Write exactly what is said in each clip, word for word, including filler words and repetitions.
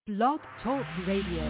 Blog Talk Radio.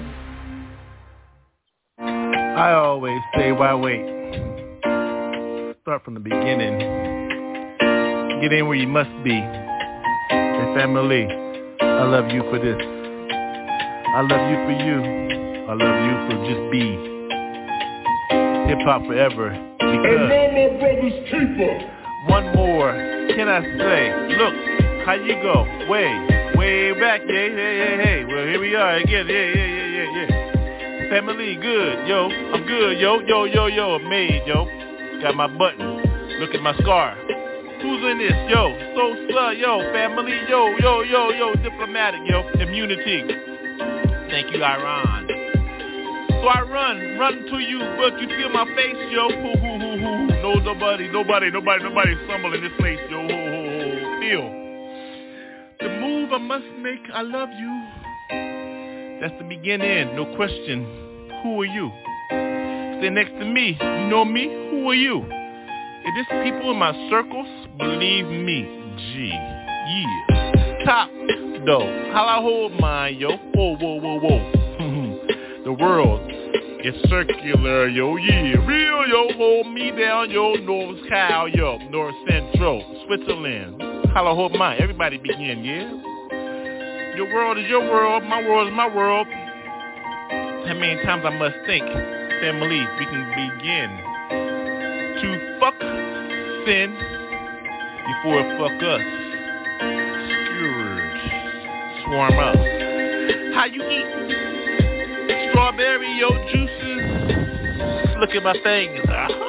I always say, why wait? Start from the beginning. Get in where you must be. And family, I love you for this. I love you for you. I love you for just be. Hip hop forever. Because and no more brothers keeper. One more. Can I say? Look, how you go? Way, way back. Yeah, yeah, yeah, hey. Well, here we are again. Yeah, yeah, yeah, yeah, yeah. Family, good, yo. I'm good, yo, yo, yo, yo. I'm made, yo. Got my button. Look at my scar. Who's in this? Yo, so slur, yo. Family, yo, yo, yo, yo. Diplomatic, yo. Immunity. Thank you, Iran. So I run, run to you, but you feel my face, yo. Hoo, hoo, hoo, hoo. No, nobody, nobody, nobody, nobody stumble in this place, yo. Ho, ho, ho. Feel. The move I must make, I love you. That's the beginning, no question. Who are you? Stay next to me. You know me? Who are you? If this people in my circles, believe me, G. Yeah. Top, though. How I hold mine, yo. Whoa, whoa, whoa, whoa. The world is circular, yo. Yeah. Real, yo. Hold me down, yo. North Cal, yo. North Central. Switzerland. How I hold mine. Everybody begin, yeah? Your world is your world, my world is my world. How many times I must think, family, we can begin to fuck sin before it fuck us. Scourge, swarm up. How you eat strawberry, yo, juices? Look at my fingers.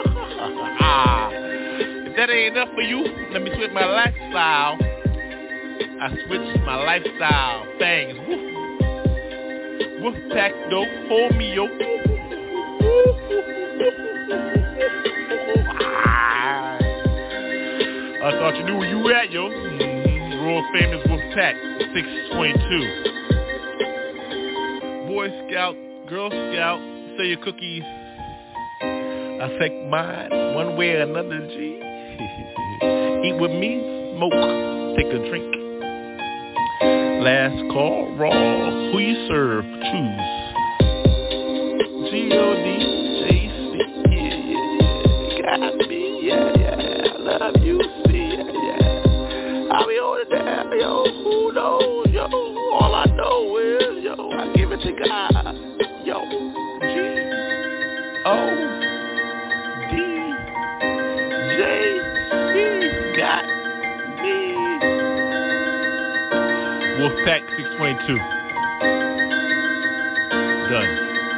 If that ain't enough for you, let me switch my lifestyle. I switched my lifestyle. Things. Woof. Woof pack, though. Hold me, yo. I thought you knew where you were at, yo. Mm-hmm. World famous Woof pack. six twenty-two. Boy Scout, Girl Scout, say your cookies. I take mine one way or another, G. Eat with me, smoke, take a drink. Last call, raw. Who you serve? Choose. G O D J C. Yeah, yeah. Got me. Yeah, yeah. I love you. See, yeah, yeah. I'll be on it down, yo. Who knows, yo? All I know is, yo, I give it to God. Yo. G O D J C. Got me. Wolfpack six twenty-two. Done.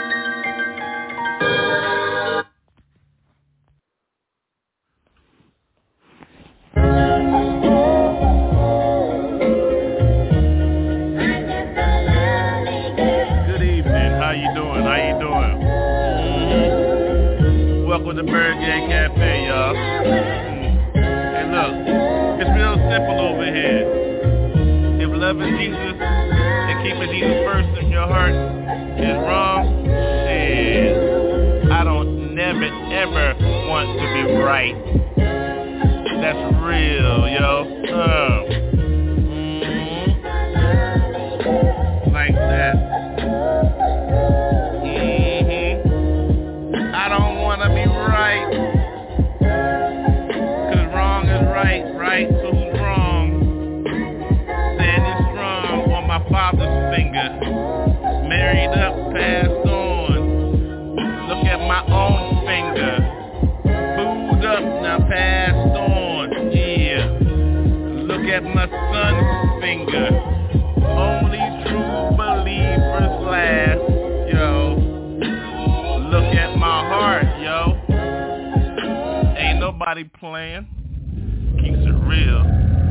Good evening. How you doing? How you doing? Mm-hmm. Welcome to Bird Gang Cafe, y'all. Mm-hmm. Hey, look. It's real simple over here. Loving Jesus and keeping Jesus first in your heart is wrong. Shit. I don't never ever want to be right. That's real, yo. Uh, mm-hmm. Like that. Mm-hmm. I don't want to be right. Cause wrong is right, right? So who's wrong? My father's finger, married up, passed on. Look at my own finger, booed up, now passed on. Yeah, look at my son's finger, only true believers last. Yo, look at my heart, yo. Ain't nobody playing, keeps it real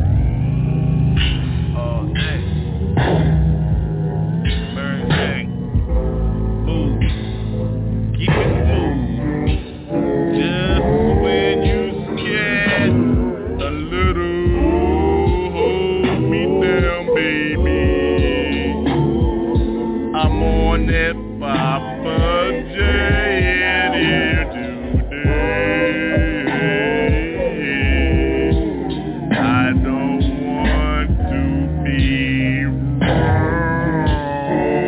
all day. Burn gang. Move. Keep it moving. Just when you scared a little, hold me down, baby. I'm on that Papa J here today. I don't want to be wrong.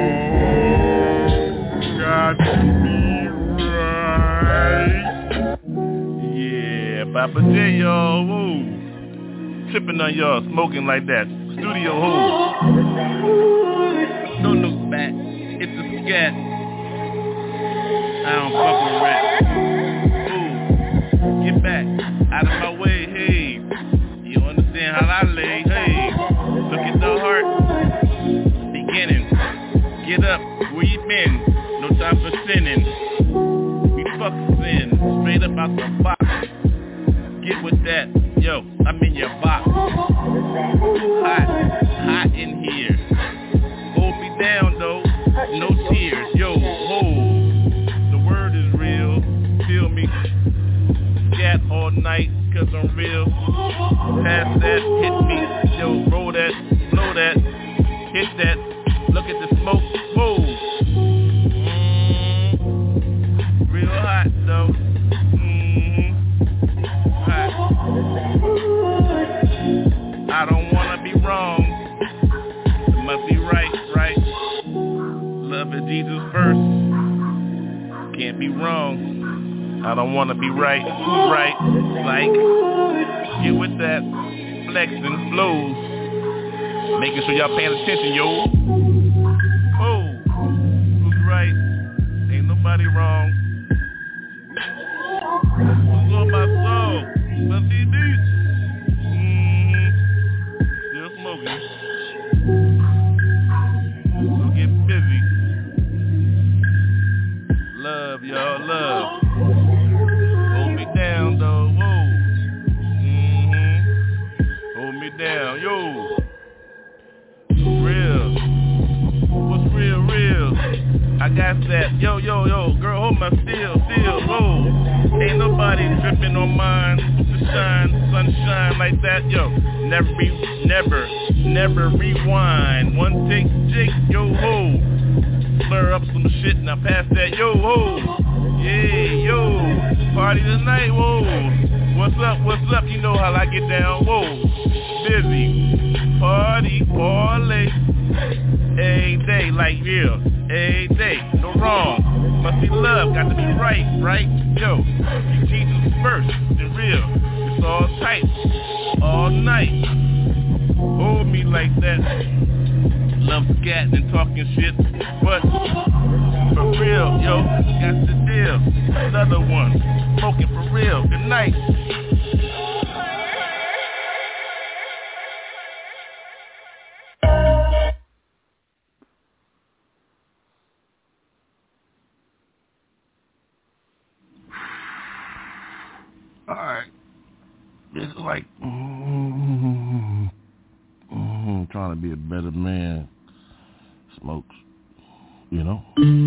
Papa J, y'all, whoa. Tripping on y'all, smoking like that. Studio hole. Don't look back, it's a scat. I don't fuck with rap. Ooh, get back, out of my way, hey. You understand how I lay, hey. Look at the heart, beginning. Get up, where you been? No time for sinning. We fuck sin, straight up out the box. Get with that, yo, I'm in your box. Hot, hot in here. Hold me down though, no tears, yo, hold. The word is real, feel me. Scat all night, cause I'm real. Pass that, hit me, yo, roll that, blow that, hit that. Look at the smoke, whoa. Mm, real hot though. I don't wanna be wrong. It must be right, right. Love is Jesus first. Can't be wrong. I don't wanna be right, right. Like, get with that. Flexing flows. Making sure y'all paying attention, yo. Oh, who's right? Ain't nobody wrong. Who's on my soul? Must be beats. Smoking. So get busy. Love, y'all, love. Hold me down, though, whoa. Mm-hmm. Hold me down, yo. Real. What's real, real? I got that. Yo, yo, yo, girl, hold my steel, steel, whoa. Ain't nobody tripping on mine. The shine, sunshine like that, yo. Never be, never, never rewind. One take, Jake, yo ho. Blur up some shit, now pass that, yo ho. Yeah, yo. Party tonight, whoa. What's up, what's up? You know how I get down, whoa. Busy. Party, parlay. Every day, like real. Every day, no wrong. Must be love, got to be right, right? Yo, you Jesus first, the real. It's all tight. All night, hold me like that. Love scatting and talking shit, but for real, yo, got the deal. Another one, smoking for real. Good night. All right. It's like mm, mm, trying to be a better man. Smokes, you know.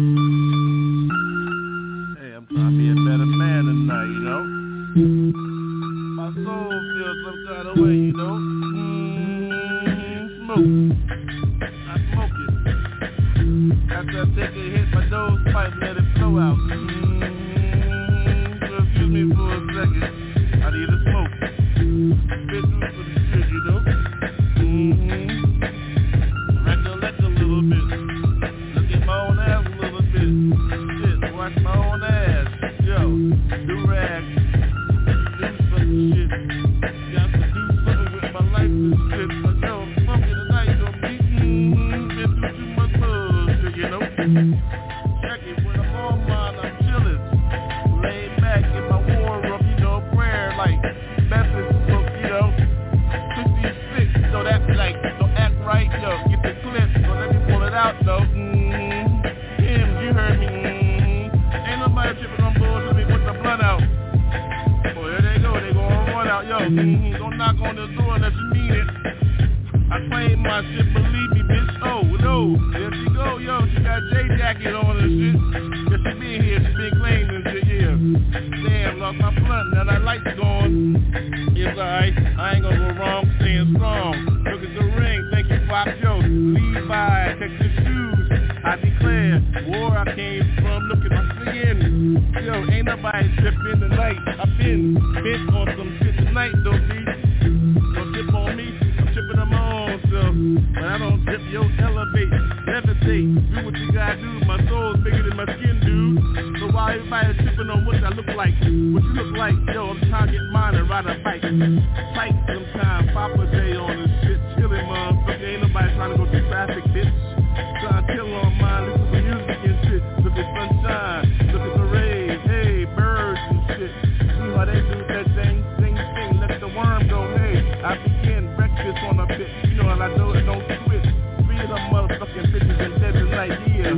Hey, I'm trying to be a better man tonight, you know. My soul feels some kind of way, you know. Mm, smoke. I smoke it. After I take a hit, my nose pipe, let it flow out. Mm, so excuse me for a second. I need a smoke. Bit through for the shit, you know. Mm-hmm. Recollect a little bit. Look at my own ass a little bit. Shit, watch my own ass. Yo, do rag. Do some shit. Got to do something with my life and shit. But yo, I'm smoking tonight, yo. Mm-hmm. Been through too much bullshit, you know. Check it, when I'm on mine, I'm chillin'. Laid back in my war room, you know, prayer like message book, you know. fifty-six, so that's like, so act right, yo, get the clip, so let me pull it out, though. Mm-hmm. Him, you heard me, mm-hmm. Ain't nobody tripping on bullshit, me put the blunt out. Oh, here they go, they gonna run out, yo. Mm-hmm. Don't knock on the door unless you mean it. I claim my shit, believe me, bitch. Oh, no, there she go, yo, she got J-jacket on and shit. Yeah, she been here, she been claiming shit, yeah. Damn, lost my blunt, now that light's gone. It's alright, I ain't gonna go wrong, staying strong. Look at the ring, thank you, Pop Joe. Levi, check your shoes. I declare, war I came from, look at my skin. Yo, ain't nobody tripping tonight. I've been bent on some shit tonight, though, B. Don't trip on me, I'm tripping on my own self. But I don't trip, yo, elevate, levitate. Do what you gotta do. My soul's bigger than my skin, dude. So while everybody's tripping on what I look like, what you look like, yo, I'm trying to get mine and ride a bike. Fight sometime, Papa Day on this shit, chillin', motherfucker. Ain't nobody trying to go through traffic, bitch. Trying to chill on mine, listen to music and shit. Look at sunshine, look at the rays, hey, birds and shit. See how they do that thing, sing, sing, let the worm go, hey. I begin breakfast on a bitch, you know, and I know it don't switch. Three of them motherfucking bitches and dead tonight,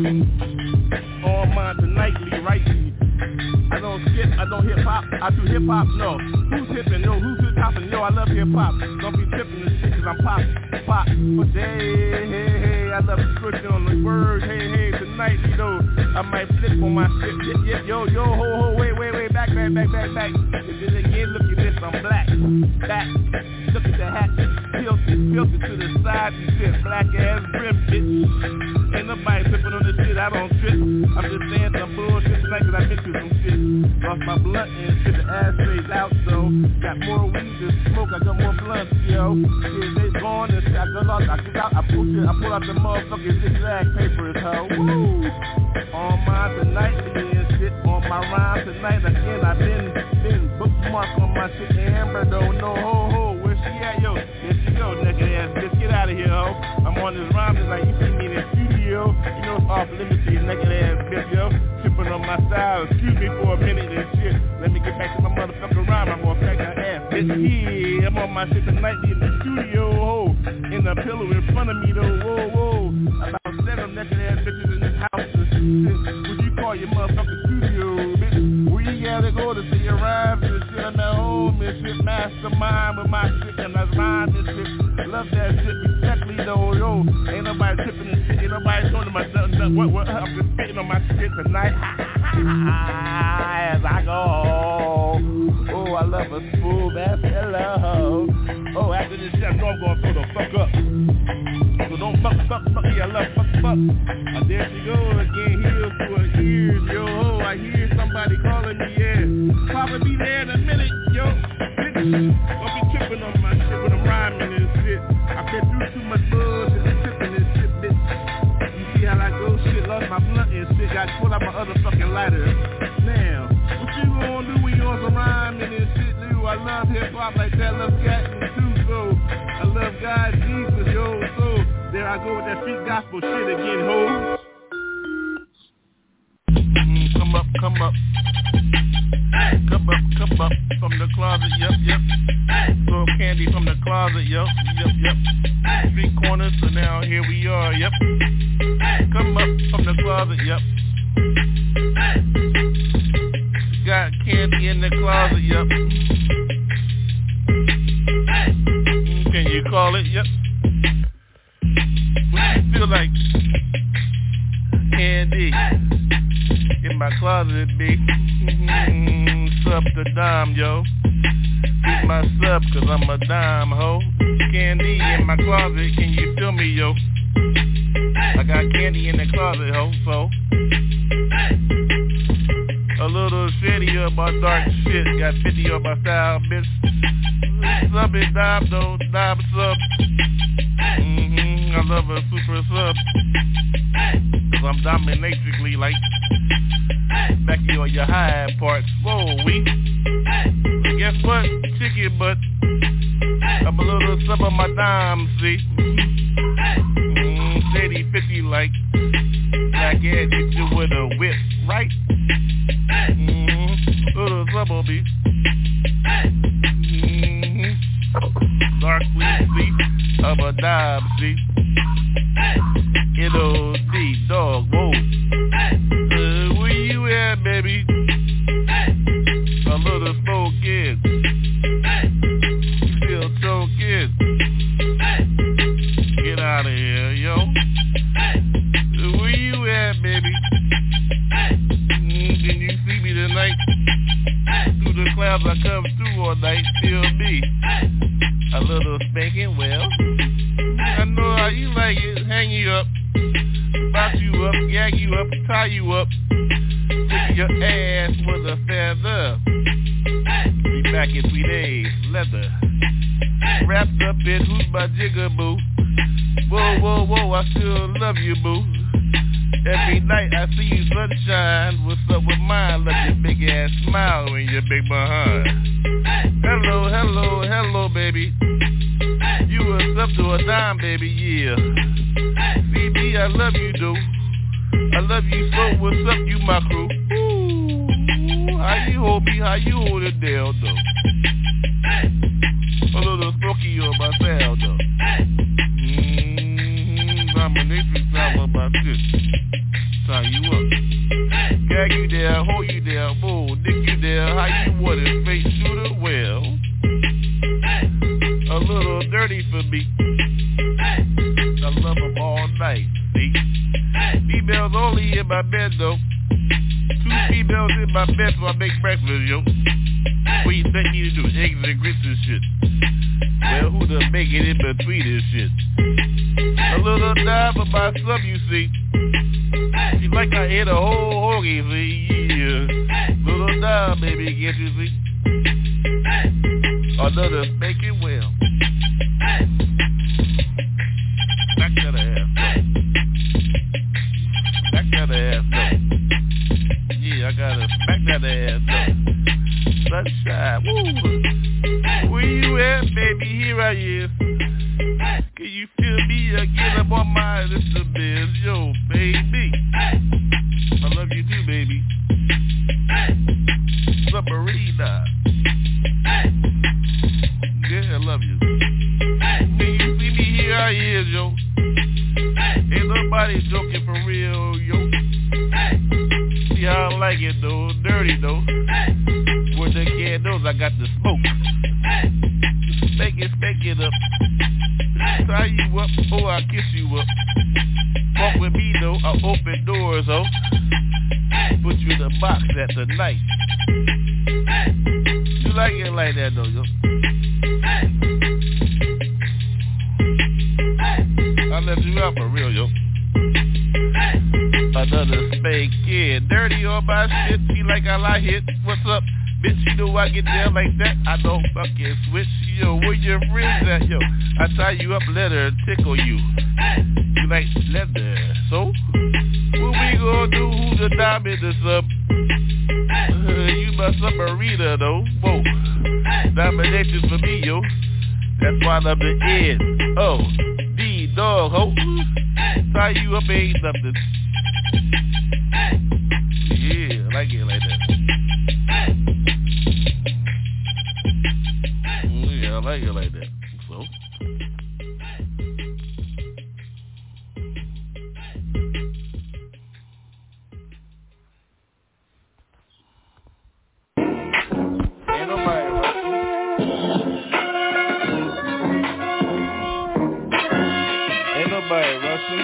yeah. All mine tonightly, rightly. I don't skip, I don't hip hop, I do hip hop, no. Who's hippin', yo, who's hip hoppin', yo, I love hip hop. Don't be trippin' this shit cause I'm pop, pop. But hey, hey, hey, I love switching on the word, hey, hey, tonight, you know, I might flip on my shit, yeah, yeah, yo, yo, ho, ho, wait, wait, wait, back, back, back, back, back. And then again, look at this, I'm black, back, look at the hat, tilted, tilted to the side, and shit, black ass brim, bitch. Ain't nobody trippin' on this shit, I don't trip. I'm just saying some bullshit tonight cause I been through some shit. Lost my blunt and shit, the ashtrays out, so got more weed to smoke, I got more blunts, yo. Shit, they gone and shit, I got lost, I get out, I pull shit, I pull out the motherfucking zigzag papers, ho. Woo! On my tonightly and shit, on my rhyme tonight again, I been, been bookmark on my shit, Amber though, no ho ho, where she at, yo? There she go, naked ass bitch, get out of here, ho. I'm on this rhyme tonight, you see me in the studio, you know it's off limits to you, naked ass bitch, yo. Tripping on my style, excuse me for a minute and shit. Let me get back to my motherfucking rhyme, I'm gonna crack her ass, bitch. Yeah, I'm on my shit tonight in the studio, ho. In the pillow in front of me though, whoa, whoa. About seven naked ass bitches in this house and shit. Would you call your motherfucking studio, bitch? Where you gotta go to see your rhymes and shit? I'm at home and shit, mastermind with my shit and I rhyme and shit. Love that shit, respectfully though, yo. Ain't nobody tripping and shit, ain't nobody showing my nothing, nothing. What, what, I'm just spitting on my shit tonight. As I go. Oh, I love a smooth ass hello. Oh, after this shit, I know I'm gonna throw the fuck up. So don't fuck, fuck, fuck, yeah, I love fuck, fuck. Uh, there she go again, heels to her ears, yo, ho, I hear somebody calling me, yeah. Probably be there in a minute, yo, bitch. Don't be tripping on my shit when I'm rhyming and shit. I've been through too much bullshit and tripping and shit, bitch. You see how I go, shit, lost my blunt and shit, got pulled out my other fucking lighter. Now, what you gonna do when you on some rhyming and shit, dude? I love hip-hop like that, love Gatton too, so I love God, Jesus, yo, so there I go with that street gospel shit again, ho. Mm, come up, come up. Hey. Come up, come up from the closet, yep, yep. Hey. Little candy from the closet, yep, yep, yep. Hey. Street corners, so now here we are, yep. Hey. Come up from the closet, yep. Hey. Got candy in the closet, yep. Hey. Can you call it, yep. What you feel like? Candy in my closet, big. Sub to dime, yo. Keep my sub, cause I'm a dime, ho. Candy in my closet, can you feel me, yo? I got candy in the closet, ho, so. A little shitty about dark shit. Got fifty on my style, bitch. Sub it, dime, though, dime sub. Mm-hmm, I love a super sub. Cause I'm dominatrically like back here on your high parts. Whoa, we. So guess what? Chicken butt. I'm a little sub on my dime, see. Mm, shady fifty like black ass hit you with a whip, right? Mm-hmm. Little sub on me. Mm-hmm. Dark see. Of a dime, see. It'll D dog, whoa. Uh, where you at, baby? A little smoking. You feel choking. Get out of here, yo. Uh, where you at, baby? Mm, can you see me tonight? Through the clouds I come through all night, feel me. A little spanking, well. I know how you like it, hang you up. Bounce you up, gag you up, tie you up. Stick your ass with a feather. Be back in three days, leather. Wrapped up in who's my jigaboo. Whoa, whoa, whoa, I still love you, boo. night, I see you sunshine. What's up with mine? Love your big ass smile and your big behind. Hello, hello, hello, baby. You was up to a dime, baby, yeah. C B, I love you, dude. I love you so. What's up, you my crew? Ooh, how you hold me? How you hold it down, though? A little smoky on my sound, though. Mmm, dominatrix, all about this. Tie you up. Gag you there, hold you there, boom, dick you there. How you want it? Face shooter, well. A little dirty for me. I love them all night, see? Females only in my bed, though. Two females in my bed so I make breakfast, yo. What you think me to do? Eggs and grits and shit. Well, who to make it in between this shit? A little dime for my sub, you see. She like I hit a whole hoagie, see? Yeah. Little dime, baby, can't you see? Another spanking well. Back to the ass, though. Back to the ass, though. Yeah, I gotta smack that ass, though. Sunshine, woo. Where you at, baby? Here I is. Can you feel me again? I'm on my little biz, yo, baby. I love you too, baby. Submarina. Yeah, I love you. When you see me, here I is, yo. Ain't nobody joking for real, yo. See how I like it, though. Dirty, though. With the candles, I got the smoke. Spank it, spank it up. Tie you up, oh, I kiss you up. Walk with me, though. I open doors, oh. Put you in the box at the night. You like it like that, though, yo. I left you out for real, yo. Another spank kid. Dirty on my shit. She like I like it. What's up? Bitch, you know I get down like that. I don't fucking switch. Yo, where your friends at, yo? I tie you up, let her tickle you. You like leather. So, what we gonna do? Who's the diamond or something? Uh, you my submarina, though. Whoa. Dominations for me, yo. That's why I love the end. Oh, D, dog, ho. Tie you up ain't nothing. Yeah, I like it like that. Yeah, I like it like that. So. Ain't nobody rushing. Ain't nobody rushing.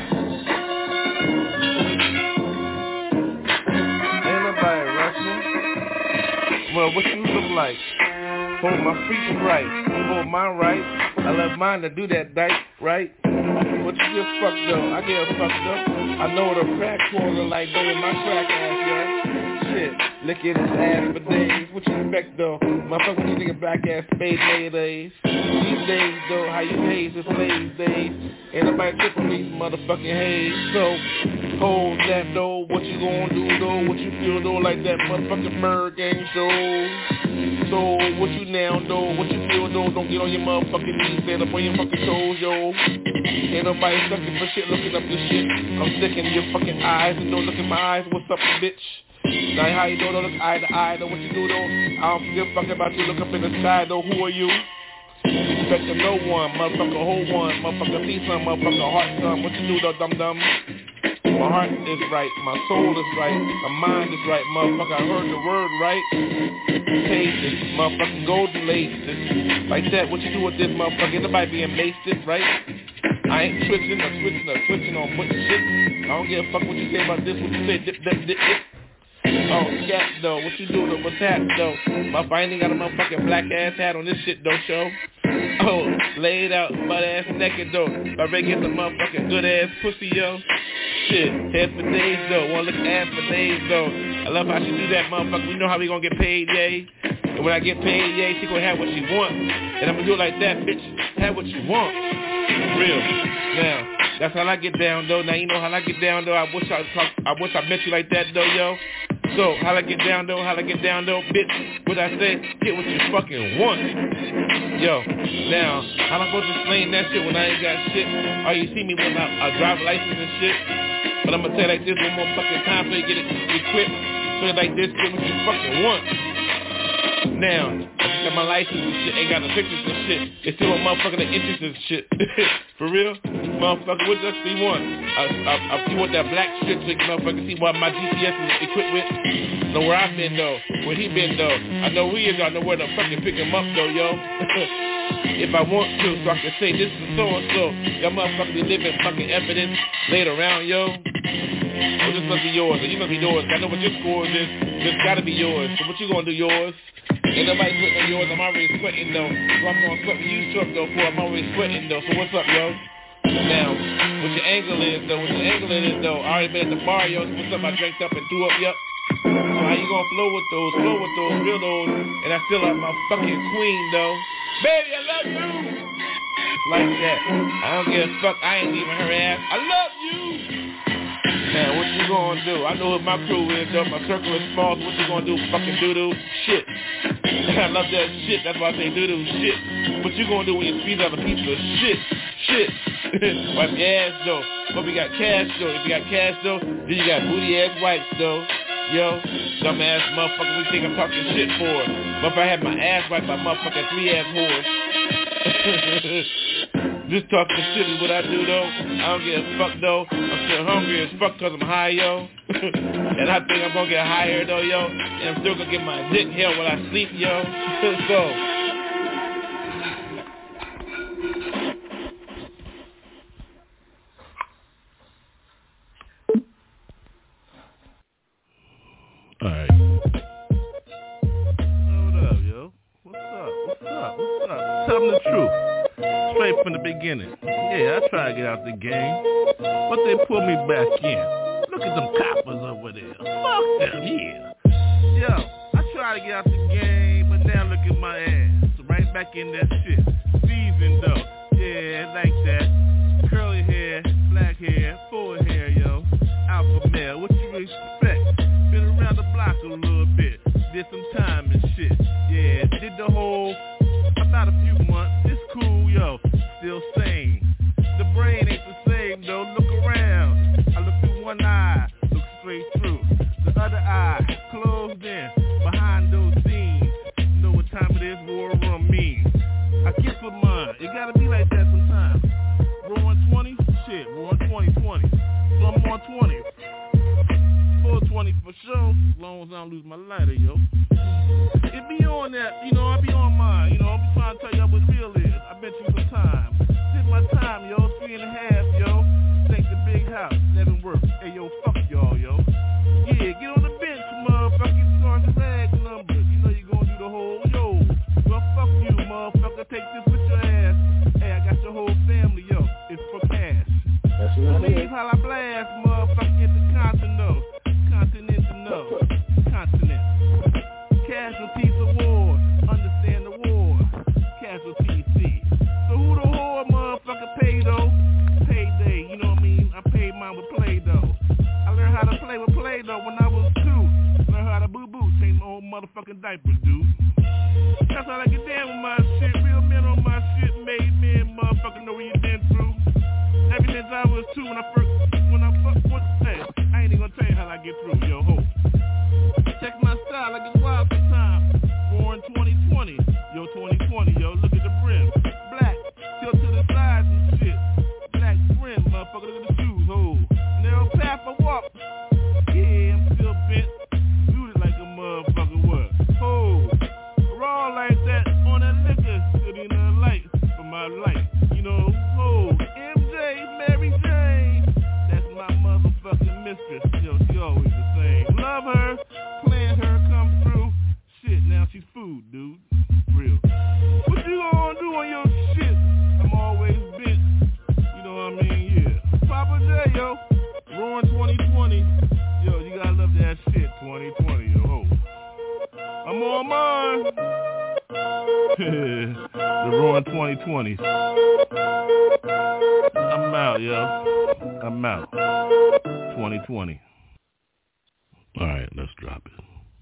Ain't nobody rushing. Well, what you look like? Hold my feet right, hold mine right. I love mine to do that dice, right? What you get fucked up? I get fucked up. I know what a crack corner like, though, in my crack ass, yeah. Shit, licking his ass for days. What you expect, though? Motherfucker, what you think of black ass spade days? These days, though, how you haze is lazy days. Ain't nobody tipping these motherfucking haze. So, hold that, though. What you gonna do, though? What you feel, though, like that motherfucking bird gang show? So, what you now, though? What you feel, though? Don't get on your motherfucking knees, stand up on your fucking toes, yo. Ain't nobody sucking for shit, looking up this shit. I'm sticking your fucking eyes and don't look in my eyes. What's up, bitch? Now, how you do, don't look eye to eye, though. What you do, though? I don't give a fuck about you. Look up in the sky, though. Who are you? Expecting no one, motherfucker, hold one. Motherfucker, see some, motherfucker, heart some. What you do, though, dum-dum? My heart is right, my soul is right, my mind is right, motherfucker, I heard the word right. Taste it, motherfucking golden laces. Like that, what you do with this motherfucker? Ain't nobody being maced, right? I ain't twitching or switching or switching on putting shit. I don't give a fuck what you say about this, what you say, dip, dip, dip, dip. Oh, scat though, what you do though, what's that though? My I ain't got a motherfucking black ass hat on this shit though, show. Oh, laid out, butt ass naked though. If I get some motherfucking good ass pussy, yo. Shit, head for days though, wanna look ass for days though. I love how she do that, motherfucker. We know how we gonna get paid, yay. And when I get paid, yay, she gonna have what she want. And I'm gonna do it like that, bitch. Have what you want. Real. Now, That's how I get down, though. Now, you know how I get down, though. I wish I talk, I wish I met you like that, though, yo. So, how I get down, though, how I get down, though, bitch. What I say, get what you fucking want. Yo, now, how am I supposed to explain that shit when I ain't got shit? Oh, you see me with my uh, driver license and shit? But I'm gonna tell you like this one more fucking time so you get it equipped. So like this, get what you fucking want. Now, I got my license and shit, ain't got no pictures and shit. They still want motherfucking the interest and shit. For real? Motherfucker, what else do you want? I, I, I, you want that black shit so you can motherfucking see what my G P S is equipped with? Know where I've been though, where he been though. I know who he is, I know where to fucking pick him up though, yo. If I want to, so I can say this is so-and-so. Y'all motherfuckers be living fucking evidence laid around, yo. Well, this must be yours, or you must be yours. I know what your scores is. This gotta be yours. So what you gonna do, yours? Ain't nobody sweating on yours. I'm already sweating, though. So I'm gonna sweat with you short, though, for I'm already sweating, though. So what's up, yo? Now, what your angle is, though, what your angle is, though, I already been at the bar, yo. So what's up, I drank up and threw up, yup. So how you gonna flow with those, flow with those, real those, and I still like my fucking queen, though. Baby, I love you! Like that. I don't give a fuck, I ain't leaving her ass. I love you! Now, what you gonna do? I know what my crew is, though. My circle is small, so what you gonna do? Fucking doo-doo? Shit. I love that shit. That's why I say doo-doo. Shit. What you gonna do when you squeeze out a piece of shit? Shit. Wipe your ass, though. Hope you got cash, though. If you got cash, though, then you got booty-ass wipes, though. Yo, dumb-ass motherfucker, what you think I'm talking shit for? But if I had my ass wiped by motherfucking three-ass whores. Just talking shit is what I do, though. I don't give a fuck, though. I'm still hungry as fuck because I'm high, yo. And I think I'm going to get higher, though, yo. And I'm still going to get my dick held while I sleep, yo. So. All right. What up, yo? What's up? What's up? What's up? Tell them the truth. Straight from the beginning. Yeah, I tried to get out the game, but they pulled me back in. Look at them coppers over there. Fuck them, yeah. Yo, I tried to get out the game, but now look at my ass. Right back in that shit. Season though. Yeah, like that. Curly hair, black hair, full hair, yo. Alpha male, what you expect? Been around the block a little bit. Did some time and shit. Yeah, did the whole about a few months. It's cool, yo. Still sane. The brain ain't the same, though. Look around. I look through one eye. Look straight through. The other eye closed in. Behind those scenes. You know what time it is, war room means. I kiss for mine. It gotta be like that sometimes. Roll twenty? Shit, roll twenty twenty. So I'm on twenty. Full twenty for sure. As long as I don't lose my lighter, yo. It be on that, you know, I be on mine. You know, I'm trying to tell y'all what real is. I bet you some time. Did my time, yo. Three and a half, yo. Take the big house. Never work. Hey, yo, fuck y'all, yo. Yeah, get on the bench, motherfucking start the rag numbers. You know you gonna do the whole, yo. Well, fuck you, motherfucker. Take this with your ass. Hey, I got your whole family, yo. It's for cash. That's what I mean. How I blast, motherfucker. Get the continent, continental, continent. Casualties of war, understand the war. Casualties, see. So who the whore motherfucker pay though? Payday, you know what I mean? I paid mine with Play-Doh. I learned how to play with Play-Doh when I was two. Learned how to boo-boo, change my whole motherfucking diaper, dude. That's how I get down with my shit. Real men on my shit, made men, motherfucker know what you been through. Ever since I was two, when I first, when I fuck, what, hey, I ain't even gonna tell you how I get through, yo, ho. Check my style, like it's wild sometimes. Born twenty twenty, yo, twenty twenty, yo, look at the brim. Black, tilt to the sides and shit. Black brim, motherfucker, look at the shoes, ho. Narrow path I walk. Yeah, I'm still bent. Booted like a motherfucker, what? Ho, raw like that on that liquor. Sitting in the light for my life. You know, ho, M J, Mary Jane. That's my motherfucking mistress. Yo, she always the same. Love her. Playing her come through. Shit, now she's food, dude. Real. What you gonna do on your shit? I'm always bent. You know what I mean? Yeah. Papa J, yo. Roaring twenty twenty. Yo, you gotta love that shit. twenty twenty, yo. Ho. I'm on mine. The Roaring twenty twenty. I'm out, yo. I'm out. twenty twenty. All right, let's drop it.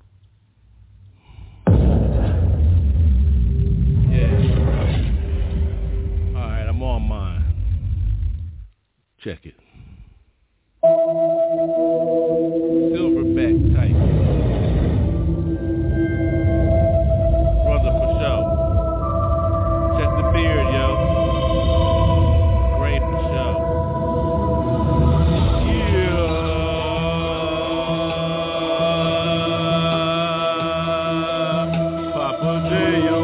Yeah. All right, I'm on mine. Check it. Silverback type. Brother for show. Check the beard, yo. Great for show. Yeah. Papa J, yo.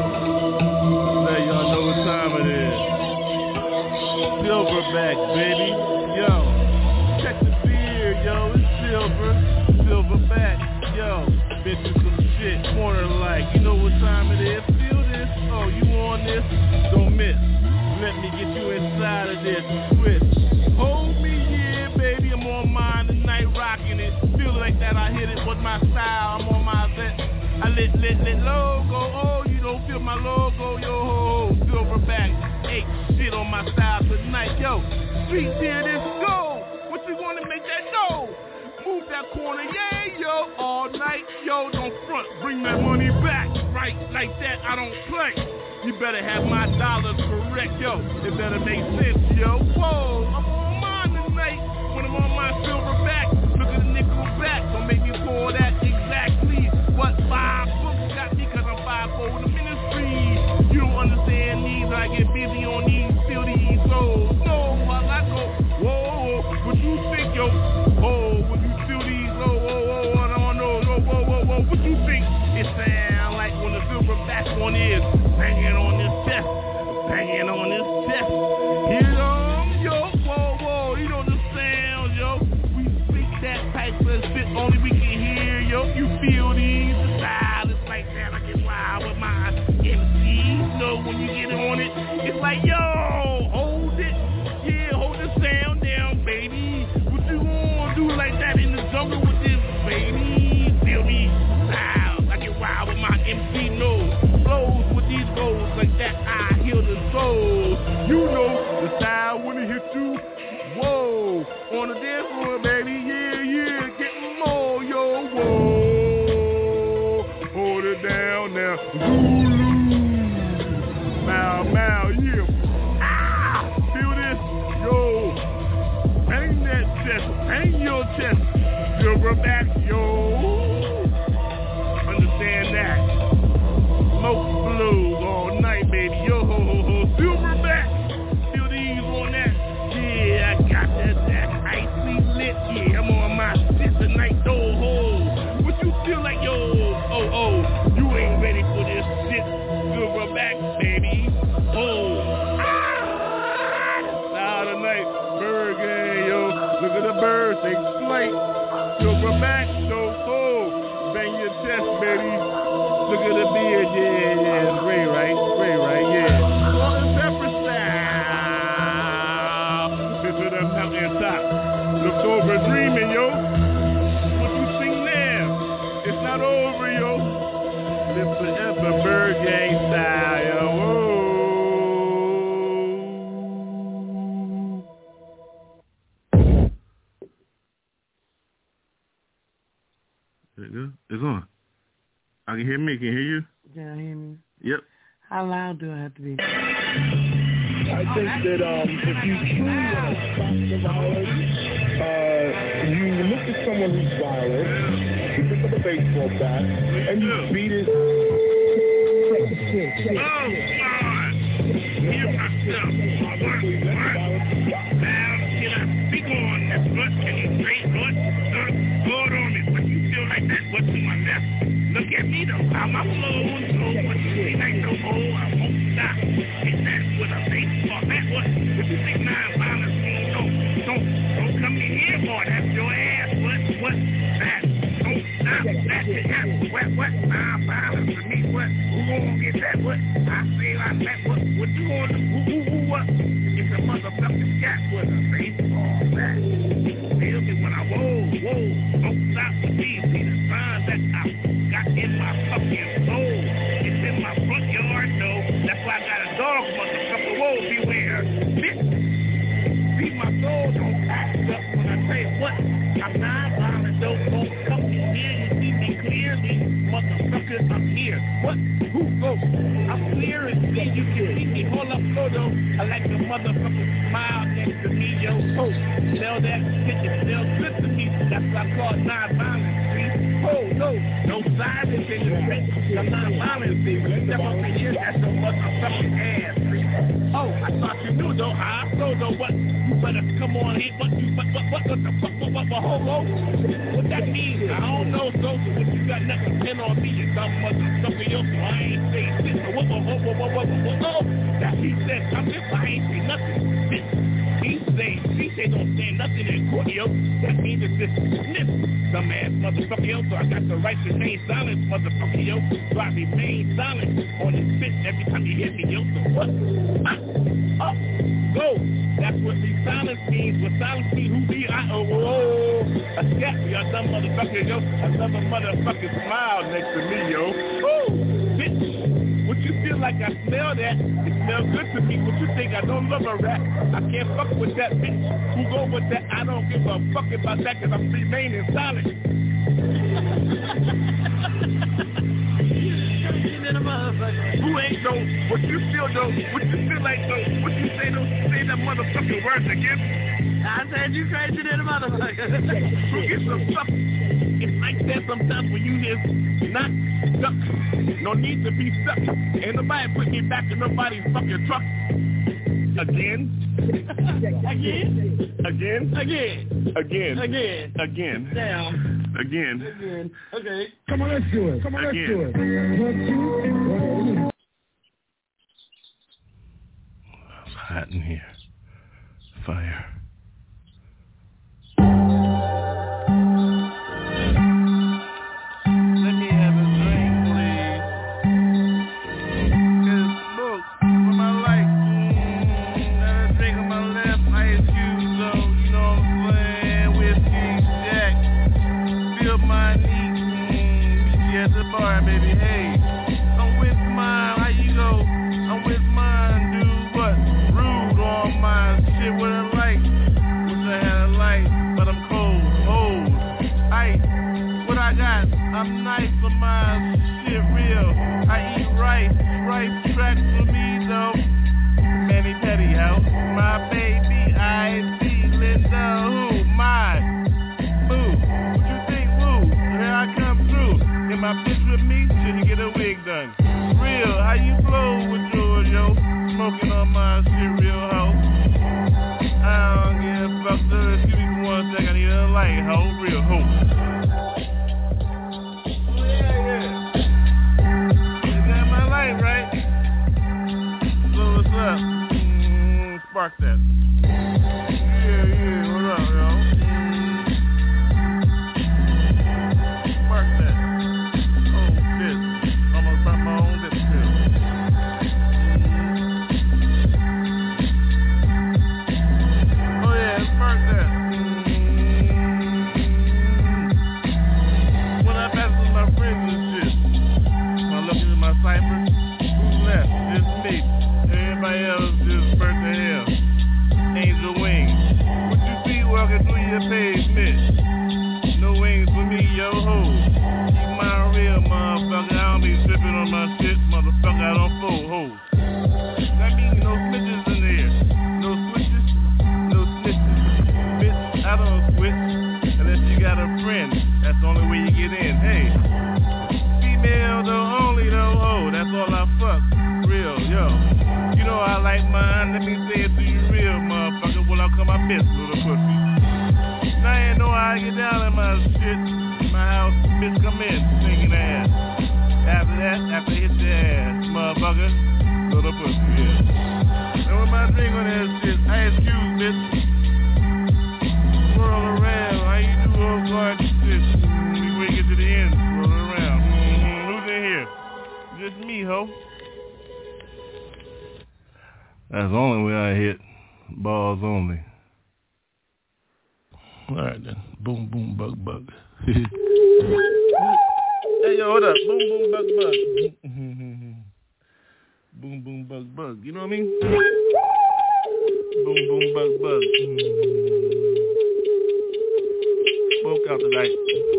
Let y'all know what time it is. Silverback, baby. Yo. Check the beard, yo. It's silver. Silverback. Yo. Been through some shit. Corner like. You know what time it is. Feel this. Oh, you on this? Don't miss. Let me get you inside of this. Twist. Hold me, yeah, baby. I'm on mine tonight, rocking it. Feel like that. I hit it with my style. I'm on my vet. I lit, lit, lit logo. Oh, you don't feel my logo. Yo, Silverback. Hey, shit on my style tonight. Yo, street here, this go. What you want to make that dough? Move that corner, yeah, yo. All night, yo, don't front. Bring that money back. Right, like that, I don't play. You better have my dollars correct, yo. It better make sense, yo. Whoa, I'm on mine tonight. When I'm on my Silverback, look at the nickel back. Don't make me pull that exactly. What five books got me, cause I'm five for the ministry. You don't understand these, I get busy on these, feel these souls. No, while I go, whoa, what you think, yo? Oh, when you feel these, oh, whoa, whoa, I don't know, whoa, whoa, whoa, whoa, what you think? It sound like when the Silverback one is banging on this chest, banging on this chest. Hit on, yo, whoa, whoa, you know the sound, yo. We speak that type of shit, only we can hear, yo. You feel these, the style is like that. I get wild with my M Cs, you know, when you get on it, it's like, yo, hold it, yeah, hold the sound down, baby. What you gonna do like that in the jungle with this, baby? Feel me, style, I get wild with my M C nose, flows with these goals like that, I heal the soul. You know the style when it hit you, whoa, on the dance floor, baby, yeah, yeah, getting more, yo, whoa, hold it down now, Zulu, Mau, Mau, yeah, ah, feel this, yo, bang that chest, bang your chest, Silverback, yo, understand that, smoke blues all night, baby, yo, ho, ho, ho, Silverback, feel these on that, yeah, I got that, that icy lit, yeah, I'm on my shit tonight, though, ho, what you feel like, yo, oh, oh, you ain't ready for this shit, Silverback, baby, oh, ah, now tonight, bird gang, yo, look at the birds, they flight, Silverback, so, oh, bang your chest, baby, look at the beard, yeah, yeah, it's gray, right, gray, right, yeah, salt and pepper style, to the mountain top, looks over dreaming, yo, what you sing there, it's not over, yo, live forever, bird gang style, yo, whoa. It's on. I can hear me. Can you hear you? Can you hear me? Yep. How loud do I have to be? I think that um, if you truly want to stop the violence, uh, you look at someone who's violent, you pick up a baseball bat, and you beat it. Oh, God. Hear myself. What? What? Now, can I speak on this? What? Can you say what? Hold on me. What you feel like that? What's to my left? Look at me, though. How my flow is so what you see like no hole. I won't stop. Hit that with a baseball bat. What? What you think non-violence means? Don't, don't, don't come in here, boy. That's your ass. What? What? That. Don't stop. That's it. What? What? Non-violence to me. What? Who gonna get that? What? I say like that. What? What you gonna do? Who, who, who, what? It's a motherfucking cat with a baseball bat. Feel me when I whoa, whoa. Don't stop the beat. See the sign that I got in my fucking soul. It's in my front yard, though. That's why I got a dog, motherfucker. Whoa, beware. Bitch. I'm not violent, don't, don't come in here. You see me clearly, motherfucker, I'm here. What? Who goes? I'm clear as day. You can see me. Hold up, photo. I like the motherfucker smile next to me, yo. Oh, tell that shit, it feels good to me. That's what I call non-violence, see? Oh, no, no violence in the street. I'm non-violence, see? When you step up in here, that's your motherfucking ass, see? Oh, I thought you knew, though. I also know what. You better come on in. What, you, what, what, what, what the fuck, what, what, what, hold on? What that means? I don't know, so if you got nothing to pin on me, you dumb motherfucker, yo, so I ain't saying shit. So what, what, what, what, what, what, what, what, that he said something, I ain't say nothing. Bitch, he say, he say don't say nothing in court, yo. That means it's just sniff, dumbass motherfucker, yo. So I got the right to remain silent, motherfucker, yo. So I remain silent on this bitch every time you hit me, yo. So what? Ah, up, go. That's what the silence means. What silence means, who be I? Oh, whoa. A scat, y'all dumb motherfucker, yo. Another motherfucking smile next to me, yo. Woo, bitch. What you feel like I smell that? It smells good to me. What you think? I don't love a rat. I can't fuck with that bitch. Who go with that? I don't give a fuck about that because I'm remaining silent. Who ain't though? What you feel though? What you feel like though? What you say though? Say that motherfucking words again. I said you crazy than a motherfucker. Who gives a fuck? It's like that sometimes when you just not stuck. No need to be stuck. Ain't nobody put me back in nobody's fucking truck. Again. Again? Again? Again. Again. Again. Again. Damn. Again. Again. Okay. Come on, let's do it. Come on, let's Again. do it. One, two, one. It's hot in here. Fire. I'm nice for my shit real. I eat rice, rice tracks for me though. Manny Petty house, my baby I see Linda who, my boo. What you think, woo? Here I come through. Get my bitch with me, shouldn't get a wig done. Real, how you flow with George, yo? Smoking on my shit real hoe. I don't give a fuck, so excuse me for one second, I need a light hoe, real hoe. Spark that. Yeah, yeah, what up, yo? Spark that. Oh, shit. Almost burnt my own lip still. Oh, yeah, spark that. What I pass with my friends and shit. I look at my cipher. Who's left? It's me. Everybody else just burnt to hell. Angel wings. What you see walking through your pavement? No wings for me, yo ho. Keep my real motherfucker. I don't be tripping on my shit, motherfucker. I don't fold hoes. That means no snitches in there. No switches, no snitches. Bitch, I don't switch unless you got a friend. That's the only way you get in. Hey, female though, only though. Oh, that's all I fuck. Real, yo. You know I like mine, let me say it to you real, motherfucker. Well, I'll come my bitch, little pussy. Now I ain't know how I get down in my shit. My house, bitch, come in, singing ass. After that, after hit your ass, motherfucker, little pussy, yeah. And with my drink on that shit, I excuse, bitch. Swirl around, how you do old guard shit? We get to the end, swirl around. Mm-hmm. Who's in here? Just me, ho. That's the only way I hit. Balls only. Alright then. Boom, boom, bug, bug. Hey, yo, hold up. Boom, boom, bug, bug. Boom, boom, bug, bug. You know what I mean? Boom, boom, bug, bug. out tonight.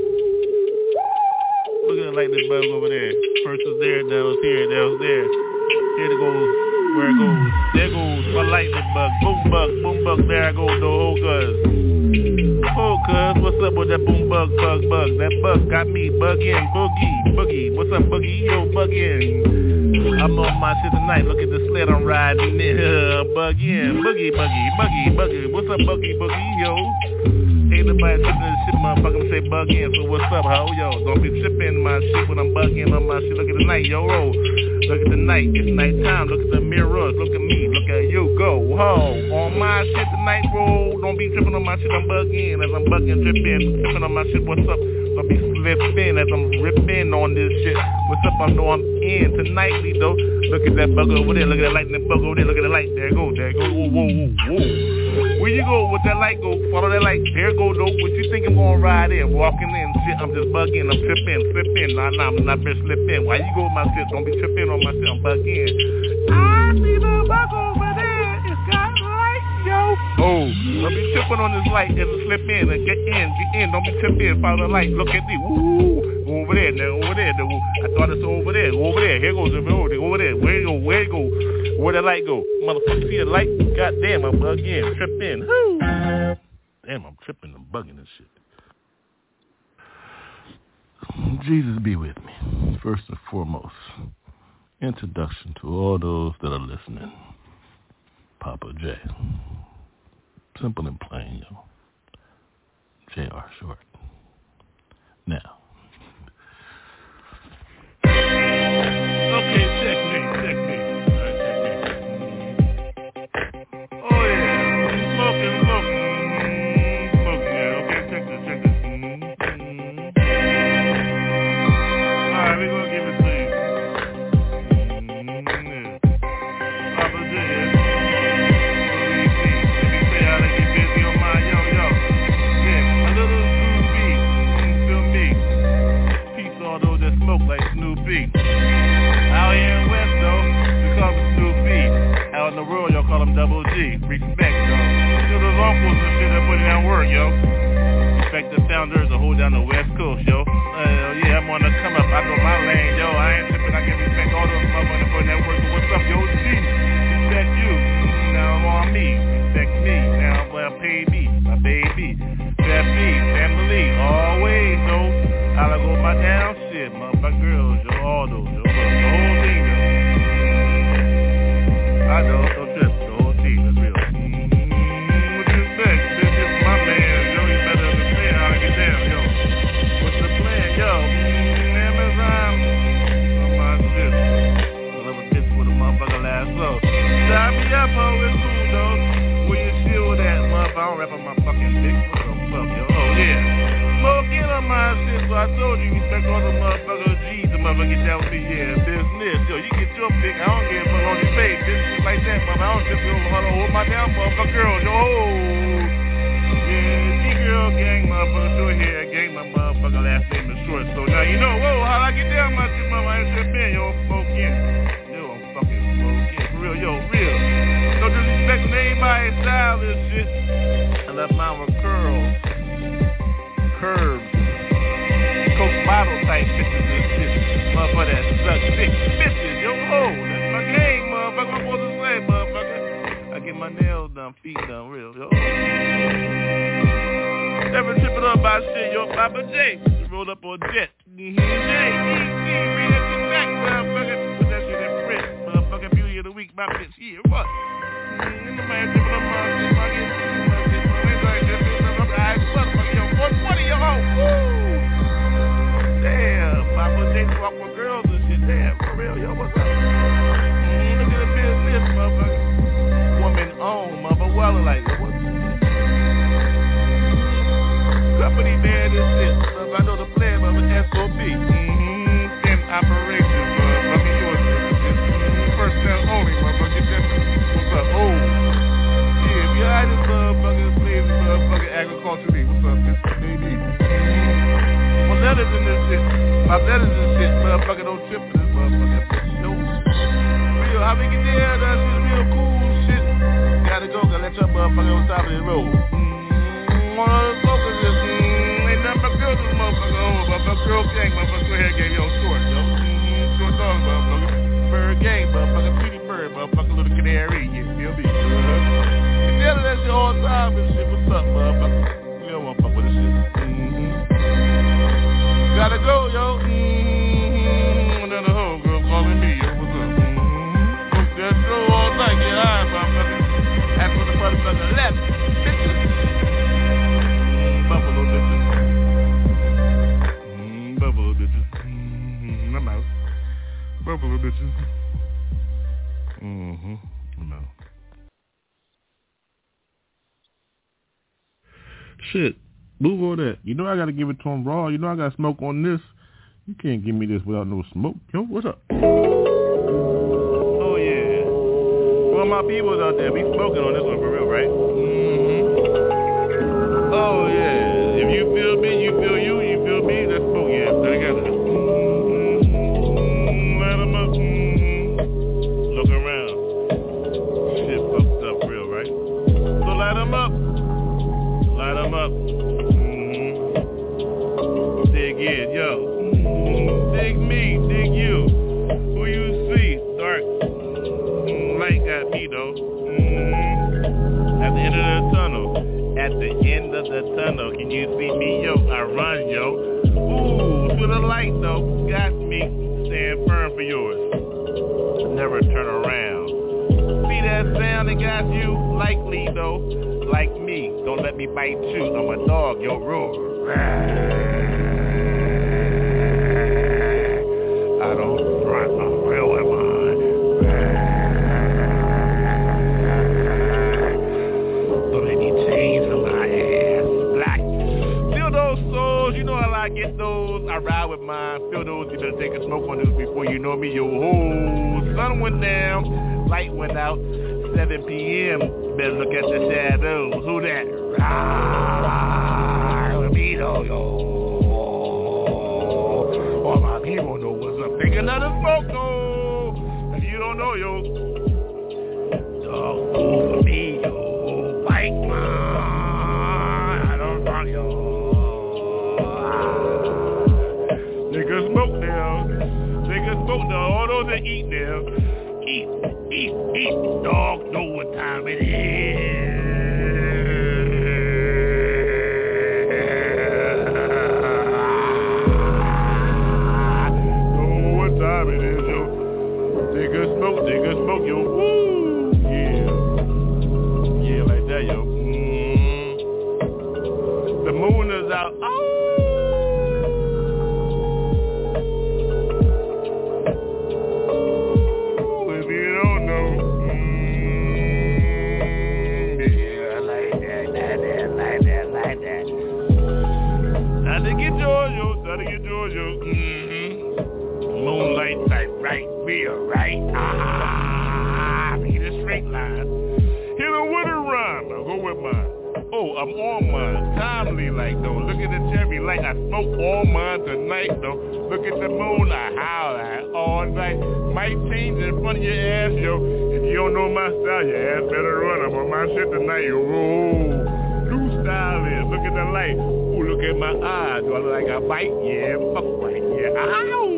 Look at the lightning bug over there. First was there, now it's here, now it's there. Here it goes, where it goes. There goes my lightning bug. Boom bug, boom bug, there I go, no ho cuz. Oh cuz, what's up with that boom bug, bug, bug? That bug got me bugging, boogie, boogie. What's up, boogie? Yo, bugging. I'm on my shit tonight, look at the sled I'm riding in. Bugging, boogie, boogie, boogie, boogie. What's up, boogie, boogie, yo? Ain't nobody tripping this shit, motherfucker, say bug in, so what's up, ho, yo? Don't be tripping my shit when I'm bugging on my shit. Look at the night, yo, roll. Look at the night, it's nighttime, look at the mirrors, look at me, look at you, go, ho. On my shit tonight, roll. Don't be tripping on my shit, I'm bugging. As I'm bugging, tripping, tripping on my shit, what's up? Don't be slipping as I'm ripping on this shit. What's up, I know I'm in tonightly, though. Look at that bug over there, look at that lightning bug over there, look at the light, there it go, there it go, whoa, whoa, whoa, whoa. Where you go with that light go? Follow that light. There go though. What you think I'm gonna ride in? Walking in, shit. I'm just bugging. I'm tripping, slipping. Nah, nah, I'm not been slipping. Why you go with my shit? Don't be tripping on my shit. I'm bugging. I see the bug over there. It's got light, yo. Oh, don't be tripping on this light and slip in and get in, get in. Don't be tripping. Follow the light. Look at me. Woo. Over there, now over there. I thought it's over there. Over there. Here goes the road. Over there. Where you go? Where you go? Where the light go? Motherfucker, see the light? Goddamn, I'm bugging, tripping. Woo. Damn, I'm tripping, I'm bugging this shit. Jesus be with me. First and foremost, introduction to all those that are listening. Papa J. Simple and plain, yo. J R Short. Now. Okay, check me, check me. Smoking, smoking, smoking, yeah, okay, check this, check this. Mm-hmm. Alright, we're gonna give it to you. Mm-hmm. Yeah. Papa J, yeah. Believe me. Let me say how to get busy on my yo, yo. Yeah, a little Snoopy. Mm, feel me. Peace all those that smoke like Snoopy. Out here in West, though, we call him Snoopy. Out in the world, y'all call him Double G. Respect, though. Those uncles and shit that put in that work, yo. Respect the founders that hold down the West Coast, yo. Uh, yeah, I'm on the come up. I know my lane, yo. I ain't tripping. I can respect all those motherfuckers that put in that work. So what's up, yo? G? Respect you. Now I'm on me. Respect me. Now well, pay me, my baby. That me, family, always, yo. I'll go my down shit, my girls, yo. All those, yo. The whole thing, yo. I know, don't trip. The whole team, that's real. Stop me up, ho, it's cool, though. Where you still that, motherfucker? I don't rap on my fucking dick. What the fuck, yo? Oh, yeah. Smoking on my shit, so I told you, respect all the motherfuckers G's, the motherfucker get down with me, yeah, business. Yo, you get your pick, I don't give a fuck on your face, bitch, just like that, motherfucker. I don't just go, hold on, hold my down, motherfucker, girl, yo. Yeah, G-girl gang, motherfucker, short hair gang, my motherfucker last name is Short, so now you know, whoa, how'd I get down my shit, motherfucker? I ain't tripping, yo, smoking. Real, yo, real. No disrespect to anybody's style this shit. I love mine with curls. Curves. Coke bottle type bitches and shit. Motherfucker that suck dick. Bitches, yo, ho. That's my game, motherfucker. I'm supposed to say, motherfucker. I get my nails done, feet done, real, yo. Never tripping up about shit, yo. Papa J. Rolled up on jet. J, E, C, read it back, motherfucker. Put that shit in print. Motherfucking beauty of the week, my bitch, yeah, what? In the man, tripping up my shit, my shit, my shit, my shit, my shit, my shit, motherfucker, yo, one twenty, yo, ho, woo! Damn, Papa J walk with girls and shit, damn, for real, yo, what's up? Mm, look at the business, motherfucker. Woman owned, motherfucker, well, like, what? Company man, this shit, motherfucker, I know the plan, motherfucker, S O B, mm-hmm, in operation, motherfucker, yours, first and only, motherfucker, get that, what's up, oh, yeah, behind this motherfucker, slaves, motherfucker, agriculturally, what's up, this baby, my letters in this shit, my letters in shit, motherfucker, don't trip for this motherfucker, bitch, yo, real, how we get there, that shit real cool shit, gotta go, gotta let your motherfucker on top of the road, mm, one of the focus is, mm, ain't nothing but motherfucker. Girl gang, motherfucker. Go ahead, gang. Yo, short, yo. Mm-hmm. Short dog, motherfucker. Bird gang, motherfucker. Pretty bird, motherfucker. Little canary. You feel me? Uh-huh. Yeah, that's your all time and shit. What's up, motherfucker? We don't want to fuck with this shit. Mm-hmm. Gotta go, yo. Mm-hmm. Another homegirl calling me, yo. What's up? Mm-hmm. Fuck that show all night. Get high, motherfucker. That's what the motherfucker left. Bitches. Buffalo bitches. Mm, buffalo bitches. Mm-hmm. I'm out. Buffalo bitches. Mm-hmm. I'm out. Shit. Move on that. You know I gotta give it to him raw. You know I got smoke on this. You can't give me this without no smoke. Yo, what's up? Oh yeah. Well, my people's out there. We smoking on this one for real, right? Mm-hmm. Oh yeah. If you feel me, you feel you. You feel me. Let's smoke. Yeah, together. Mm-hmm. Light 'em up. Mm-hmm. Look around. Shit fucked up real, right? So light 'em up. Light 'em up. Dig in, yo. Mm, dig me, dig you. Who you see? Dark. Mm, light got me though. Mm, at the end of the tunnel. At the end of the tunnel. Can you see me, yo? I run, yo. Ooh, to the light though. Got me. Stand firm for yours. Never turn around. See that sound that got you? Likely though. Like me. Don't let me bite you. I'm a dog, yo. Roar. I don't run, I'm real in mine. So many chains on my ass. Black. Feel those souls, you know how I get those. I ride with mine. Feel those, you better take a smoke on those before you know me. Yo, ho. Sun went down, light went out. seven p.m. Better look at the shadows. Who that? Rah, me though, yo. All my people know what's up. Take another smoke, though. If you don't know, yo. Dog, fool for me, yo. Fight, man. I don't run, yo. Nigga smoke now. Nigga smoke now. All those that eat now. Eat, eat, eat. Dogs know what time it is. Time it is, yo. Take a smoke, take a smoke, yo. Woo! Yeah. Yeah, like that, yo. Mm. The moon is out. Oh! If you don't know. Mm. Yeah, like that, like that, like that, like that. Now to get yours, yo. Now to get yours, yo. Mm. Moonlight type, right, real, right? Ah, need a straight line. Hit her with a rhyme. I'll go with mine. Oh, I'm on mine. Timely like though. Look at the cherry light. I smoke all mine tonight though. Look at the moon. I howl at all night. Might change in front of your ass, yo. If you don't know my style, your ass better run. I'm on my shit tonight, yo. Whoa. New style is. Look at the light. Ooh, look at my eyes. Do I look like I bite? Yeah, fuck right. Yeah. Ow.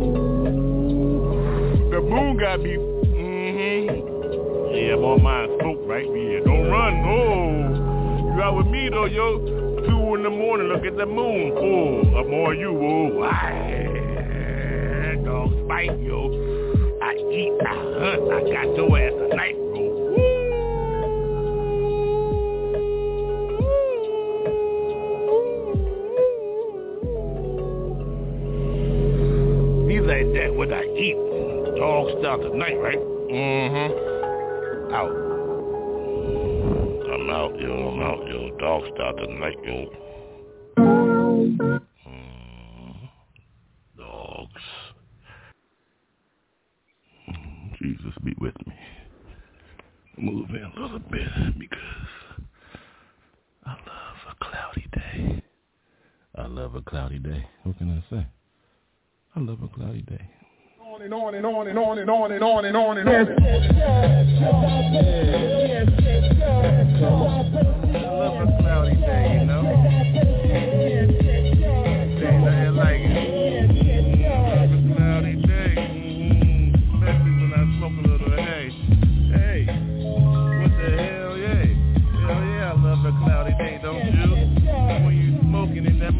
The moon got me, mm-hmm. Yeah, I'm on my smoke, right? Yeah, don't run, oh. You out with me, though, yo. Two in the morning, look at the moon. Oh, I'm on you, oh. I, dogs bite, yo. I eat, I hunt, I got your ass tonight, bro. Be like that when I eat. Dog style tonight, right? Mm-hmm. Out. I'm out, yo. I'm out, yo. Dog style tonight, yo. Mm. Dogs. Jesus be with me. Move in a little bit because I love a cloudy day. I love a cloudy day. What can I say? I love a cloudy day. On and on and on and on and on and on and on and on. I love a cloudy day, you know. Ain't nothing like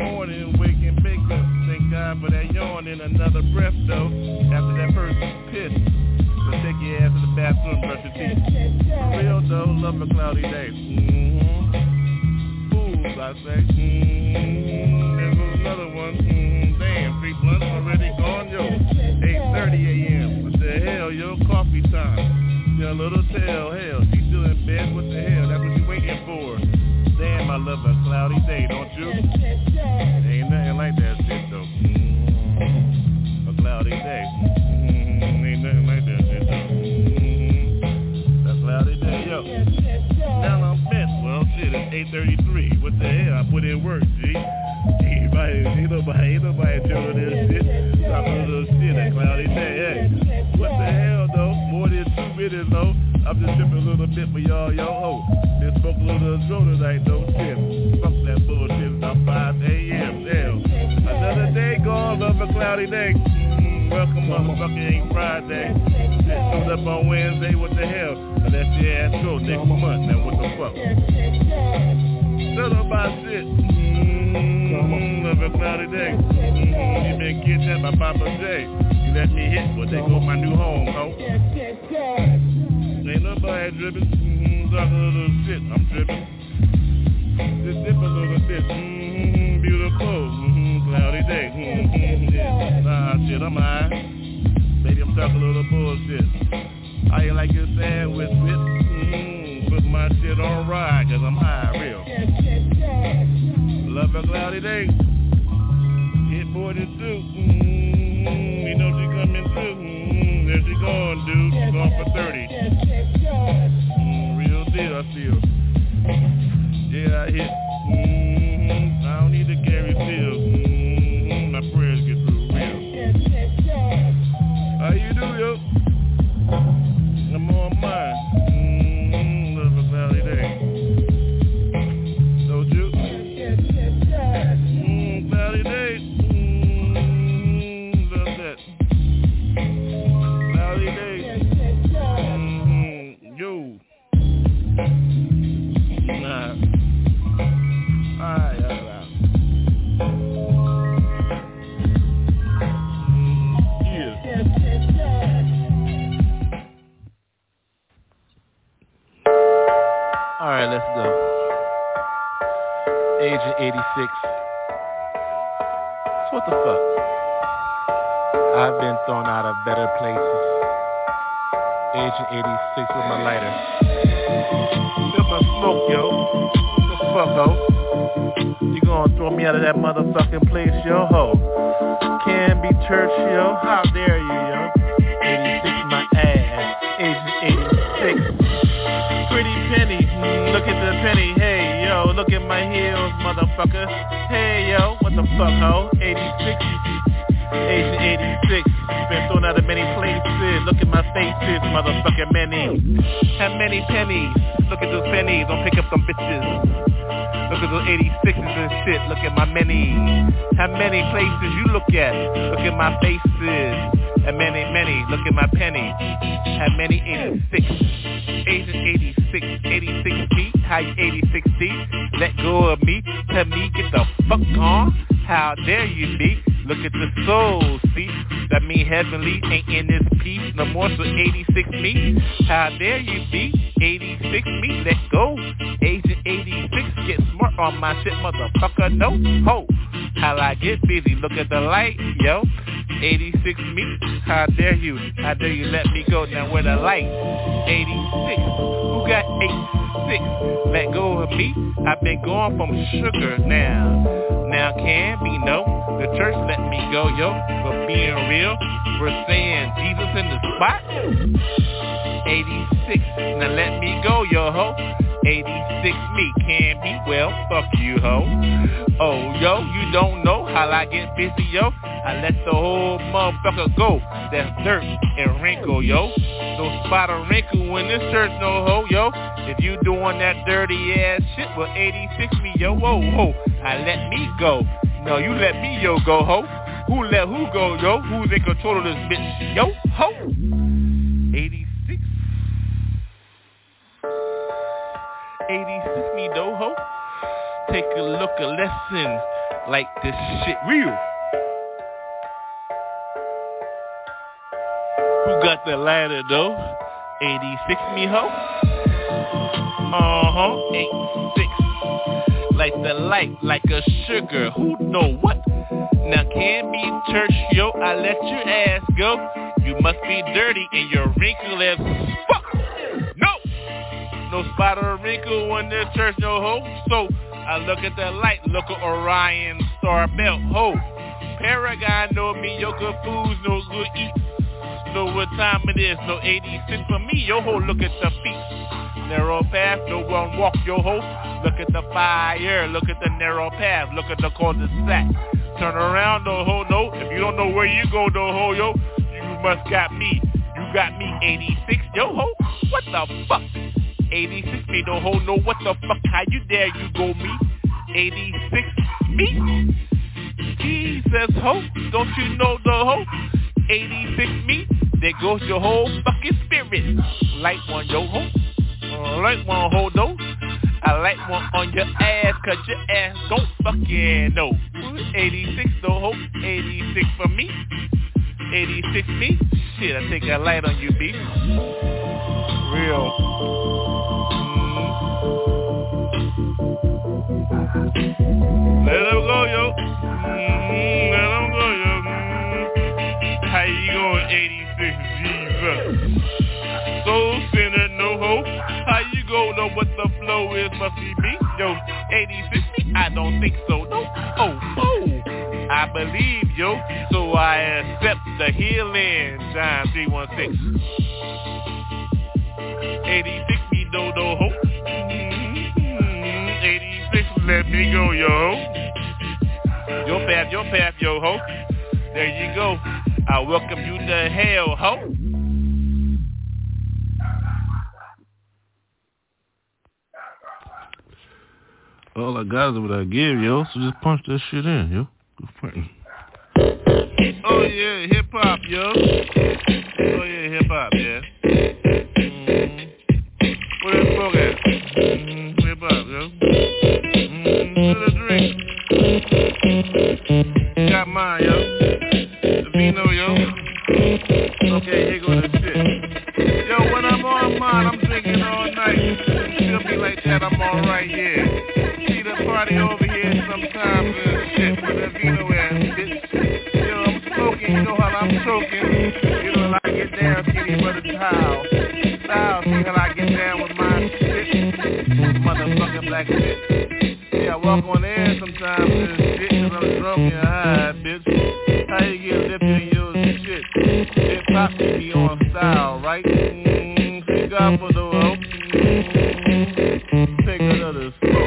morning, waking bigger. Thank God for that yawn and another breath, though. After that first piss, so take your ass to the bathroom, brush your teeth. For real, though, love a cloudy day. Mm-hmm. Fools, I say. Mm-hmm. There goes another one. Mm-hmm. Damn, three blunts already gone, yo. eight thirty a.m. What the hell, yo? Coffee time. Your little tail, hell, she's still in bed. What the hell? That's what you waiting for. Damn, I love a cloudy day, don't you? Ain't nothing like that shit, though. Mm-hmm. A cloudy day. Mm-hmm. Ain't nothing like that shit, though. Mm-hmm. A cloudy day, yo. Now I'm bent. Well, shit, it's eight thirty-three. What the hell? I put in work, G. Anybody, ain't nobody, ain't nobody doing this shit. Talking a little shit, a cloudy day, hey. What the hell, though? More than two minutes, though. I'm just tripping a little bit for y'all, yo, ho. Just smoke a little Joe tonight, no shit. Fuck that bullshit, it's about five a.m., damn. Another day gone, love a cloudy day. Mm, welcome, motherfucker, ain't Friday. Shit showed up on Wednesday, what the hell? Unless your ass go next month, man, what the fuck? Shut up about shit. Mm, love a cloudy day. Mm, you been kidnapped by Papa J. You let me hit, but they go my new home, ho. Ain't nobody dripping. Mm-hmm, talking a little shit. I'm dripping. Just dip a little bit. Mm-hmm, beautiful. Mm-hmm, cloudy day. Mm-hmm, yeah. Nah, shit, I'm high. Maybe I'm talking a little bullshit. How you like your sandwich with? Mm-hmm, put my shit on ride, cause I'm high, real. Love a cloudy day. Hit forty-two. Mm-hmm, you know she coming through. Mm-hmm, there she going, dude. She's going for thirty. Mm, real deal, I feel. Yeah, I hit. Mm-hmm. I don't need to carry pills. Mm-hmm. My prayers get through real. How you do, yo? I'm on mine. Mm-hmm. Love a cloudy day. Don't you? Mm, cloudy day. Mm, love that. Cloudy day. Mm-hmm. Yo. Nah. Alright, alright. Mm, yeah. Alright, let's go. Agent eighty-six. So what the fuck? I've been thrown out of better places. Agent eighty-six with my lighter. Feel my smoke, yo. What the fuck, ho? You gonna throw me out of that motherfucking place, yo, ho? Can be church, yo. How dare you, yo? eighty-six my ass. Agent eighty-six. Pretty penny, mm, look at the penny. Hey, yo, look at my heels, motherfucker. Hey, yo, what the fuck, ho? eighty-six. Agent eighty-six, been thrown out of many places. Look at my faces, motherfucker, many. Have many pennies. Look at those pennies, don't pick up some bitches. Look at those eighty-sixes and shit. Look at my many. How many places you look at? Look at my faces. And many, many. Look at my penny. How many eighty-six? Agent eighty-six, eighty-six feet. How you eighty-six feet? Let go of me. Tell me get the fuck on. How dare you be? Look at the soul, see? That mean heavenly ain't in this piece no more, so eighty-six me. How dare you be? eighty-six me, let go. Agent eighty-six, get smart on my shit, motherfucker, no ho. How I get busy, look at the light, yo. eighty-six me, how dare you? How dare you let me go? Now where the light? eighty-six, who got eighty-six? Let go of me, I've been going from sugar now. Now can be no, the church let me go, yo. But being real, we're saying Jesus in the spot. eighty-six, now let me go, yo ho. eighty-six me, can be well, fuck you ho. Oh yo, you don't know how I get busy, yo. I let the whole motherfucker go. That's dirt and wrinkle, yo. No spot or wrinkle in this church, no ho, yo. If you doing that dirty ass shit, well eighty-six me, yo, whoa, whoa. I let me go. No, you let me, yo, go, ho. Who let who go, yo? Who's in control of this bitch, yo, ho? eighty-six. eighty-six me, though, ho. Take a look, a lesson. like this shit real. Who got the lighter though? eighty-six me ho? Uh-huh, eighty-six. Like the light, like a sugar, who know what? Now can't be church, yo, I let your ass go. You must be dirty and your wrinkle as fuck. No! No spot or wrinkle in this church, no ho. So, I look at the light, look at Orion Star Belt, ho. Paragon, no mediocre foods, no good eat. Know what time it is, no eighty-six for me, yo ho, look at the feet. Narrow path, no one walk, yo ho. Look at the fire, look at the narrow path, look at the cul-de-sac. Turn around, no ho, no. If you don't know where you go, no ho, yo, you must got me. You got me eighty-six, yo ho. What the fuck? eighty-six me, no ho, no. What the fuck? How you dare you go me? eighty-six me? Jesus ho, don't you know the ho? eighty-six me? There goes your whole fucking spirit. Light one, yo ho. Uh, light one, ho, no. I like one on your ass, cause your ass don't fucking know. eighty-six, though, ho. eighty-six for me. eighty-six me? Shit, I take a light on you, B. Real. Mm-hmm. Let him go, yo. Mm-hmm. Let him go, yo. Mm-hmm. How you going, eighty-six, Jesus? Soul sinner, no hope. How you go know what the flow is? Must be me. Yo, eighty-six, I don't think so. No. Oh, oh. I believe, yo. So I accept the healing. John three one six. eighty-six, me no, no hope. Mm-hmm. eighty-six, let me go, yo. Your path, your path, yo, ho. There you go. I welcome you to hell, ho. All I got is what I give, yo. So just punch that shit in, yo. Oh yeah, hip hop, yo. Oh yeah, hip hop, yeah. Mm-hmm. Where that smoke at? Mm-hmm. Hip hop, yo. Mm-hmm. To the drink. Got mine, yo. The vino, yo. Okay, here go the shit. Yo, when I'm on mine, I'm drinking all night. Feel me like that, I'm alright, yeah. Party over here sometimes and shit with a vino ass bitch. Yo, I'm smoking, you know how I'm choking. You know how I get down, kitty but a towel. Style, see how I get down with my shit. Motherfucking black shit. Yeah, I walk on air sometimes and shit cause I'm drunk and high, bitch. How you get lifted in your shit? Hip hop be on style, right? Mmm, thank God for the hope. Mmm, take another smoke.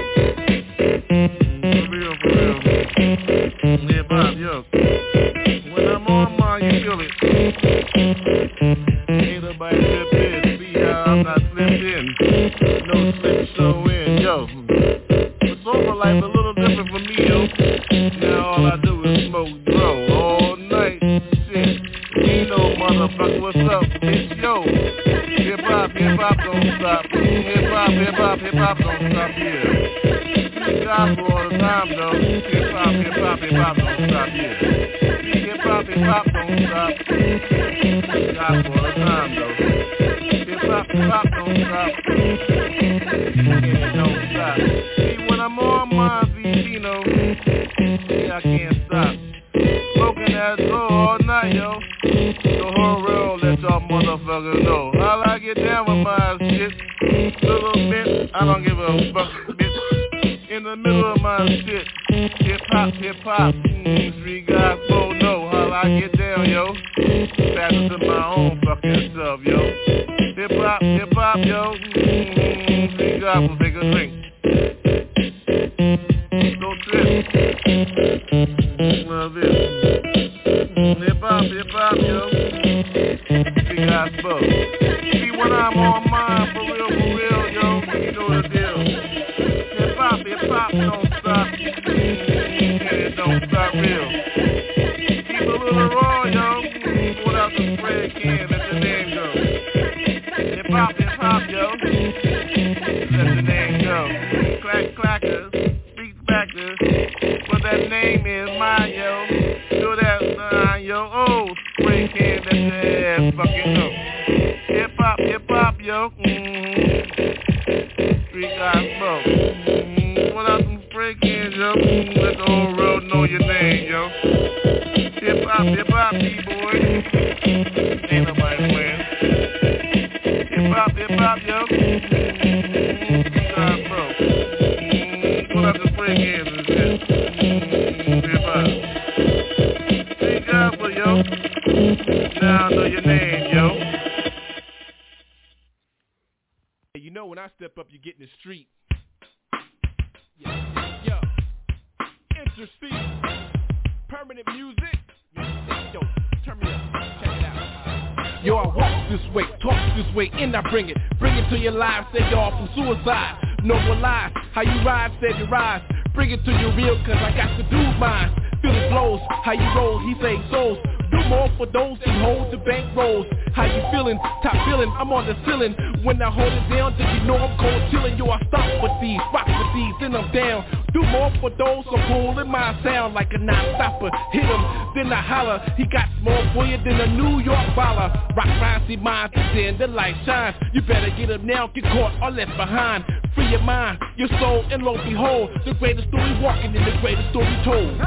Yo. When I'm on mine, you feel it. Ain't nobody slip in. See how I'm not slipped in. No slip show in. Yo. But sober life a little different for me, yo. Now all I do is smoke, bro. All night. Shit. You know, motherfucker, what's up? Bitch, yo. Hip hop, hip hop don't stop. Hip hop, hip hop, hip hop don't stop here. Gospel all the time, though. Hip hop, hip hop, hip hop don't stop here. Hip hop, hip hop don't stop. Gospel all the time, though. Hip hop, hip hop don't stop. And it don't stop. See, when I'm on my Vino, see, I can't stop. Smoking that dough all night, yo. The whole world let y'all motherfuckers know. How I get down with my shit. Little bit, I don't give a fuck, bitch. In the middle of my shit, hip hop, hip hop, mm, street guys don't know how I get down, yo. Faster to my own fucking self, yo. Hip hop, hip hop, yo. Mm, street guys will take a drink. Don't trip. Love it. Hip hop, hip hop, yo. Street guys fuck. See when I'm on mine, for real, for real, yo. You know the deal. Hip hop don't stop, and it don't stop real. Keep a little raw, yo. Without the spray can, let the name go. Hip hop, hip hop, yo. Let the name go. Clack clackers, beat backers. What that name mind, yo. Do that, uh, yo. Oh, spray can, that's your ass fucking up. Hip hop, hip hop, yo. Mm-hmm. Street guy smoke. Mm-hmm. Put out some spray cans, yo. Mm-hmm. Let the whole world know your name, yo. Hip hop, hip hop, B-boy. Ain't nobody playing. Hip hop, hip hop, yo. Mm-hmm. Street guy smoke. Mm-hmm. Put out the spray cans and shit. Mm-hmm. Hip hop. Street guy for yo. Now I know your name, yo. You know when I step up, you get in the street. Yeah, yeah. Intercede. Permanent music. Yo, turn me up. Check it out. Yo, I walk this way, talk this way, and I bring it. Bring it to your lives, say y'all from suicide. No more lies. How you ride, said you rise. Bring it to your real, cause I got to do mine. Feel the flows, how you roll, he say souls. Do more for those who hold the bank rolls. How you feeling? Top feeling, I'm on the ceiling. When I hold it down, did you know I'm cold chilling? Yo, I stop with these, rock with these, then I'm down. Do more for those who cool in my sound like a non-stopper. Hit him, then I holler. He got more for you than a New York baller. Rock rhymes, see mine, then the light shines. You better get him now, get caught or left behind. Free your mind, your soul, and lo behold, the greatest story walking in the greatest story told.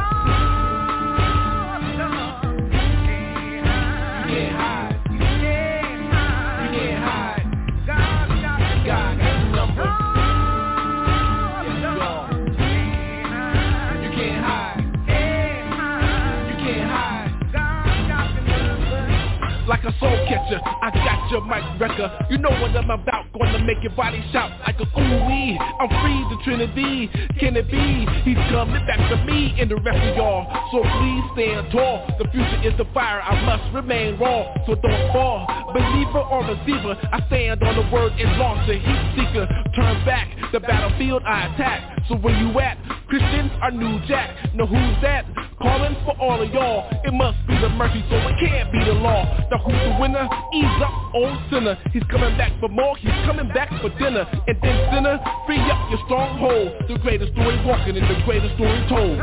Like a soul catcher, I got your mic wrecker. You know what I'm about, gonna make your body shout like a ooh-wee. I'm free, the Trinity, can it be? He's coming back to me and the rest of y'all. So please stand tall, the future is the fire, I must remain raw. So don't fall, believer or receiver, I stand on the word and launch a heat seeker. Turn back, the battlefield I attack. So where you at? Christians are New Jack. Know who's that? Calling for all of y'all. It must be the mercy, so it can't be the law. Now who's the winner? Ease up, old sinner. He's coming back for more, he's coming back for dinner. And then sinner, free up your stronghold. The greatest story walking and the greatest story told. You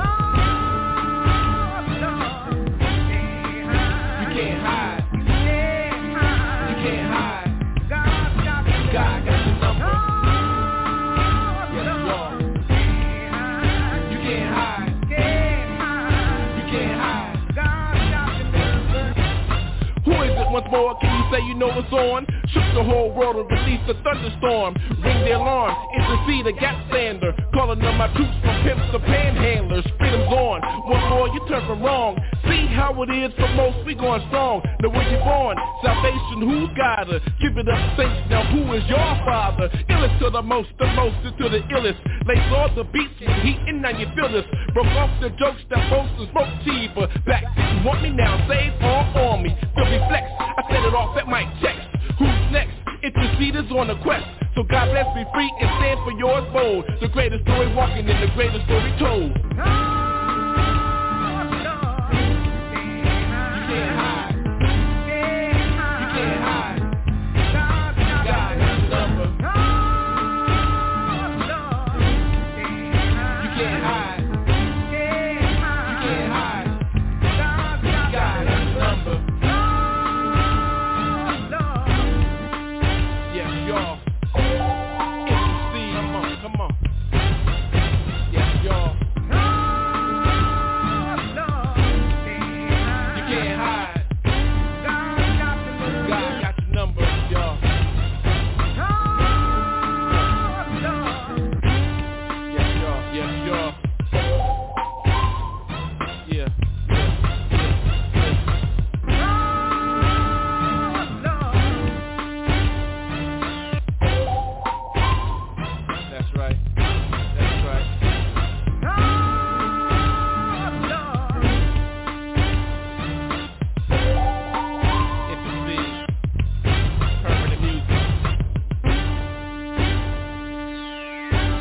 can't hide. You can't hide. God got your number. Once more, can you say you know what's on? Shook the whole world and released a thunderstorm. Ring the alarm, intercede a gap sander. Calling on my troops from pimps to panhandlers. Freedom's on, once more you turn from wrong. See how it is for most, we going strong. Now where you born? Salvation, who's got her? Give it up, saints, now who is your father? Illest to the most, the most to the illest. Lace all the beats with heat and now you feel this. Broke off the jokes that boast and smoke cheaper. Back didn't want me now, save all on me. Feel me flex, I set it off at my checks. Who's next? Interceders on the quest. So God bless me free and stand for yours bold. The greatest story walking and the greatest story told.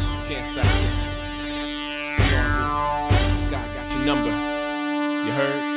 Number, you heard?